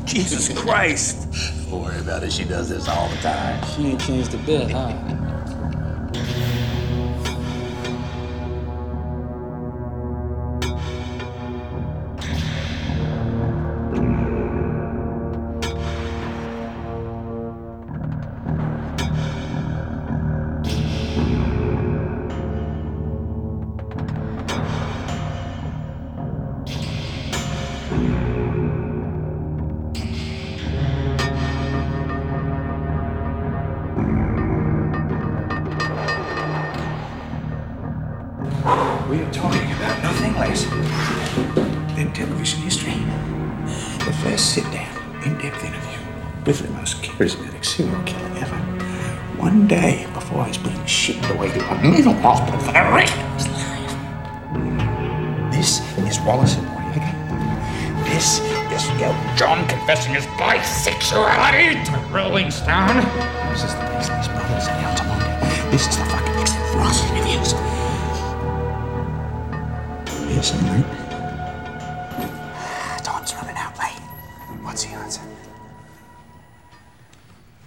Jesus Christ. Don't worry about it. She does this all the time. She ain't changed a bit, huh? We are talking about nothing less than television history. The first sit-down, in-depth interview with the most charismatic serial killer ever. One day before he's being shipped away to a mental hospital for the rest of his life. This is Wallace and Noriega. This is Young John confessing his bisexuality to Rolling Stone. This is the Beasley's Brothers and Altamonte. This is the fucking Frost interviews. Yes, mate. Time's running out, mate. What's the answer?